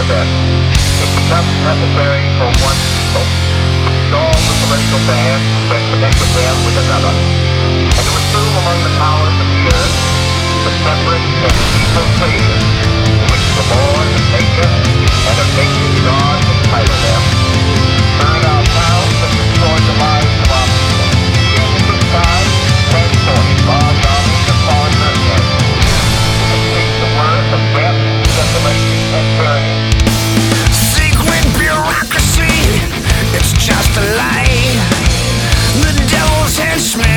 event, it becomes necessary for one people to dissolve the celestial band that connected them with another, and to assume among the powers of the earth the separate and equal places to which the laws of nature and of nature's God entitle them, burn our towns and destroy the lives of our people, and at this time transporting large armies of foreign mercenaries to complete the work of death, desolation, and tyranny. Secret bureaucracy, it's just a lie. The devil's henchmen